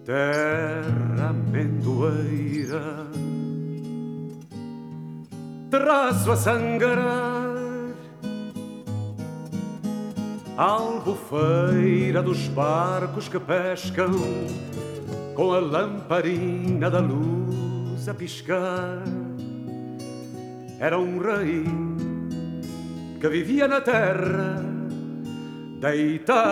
terra amendoeira, terraço a sangrar, albufeira dos barcos que pescam, com a lamparina da luz a piscar. Era um rei que vivia na terra, deitado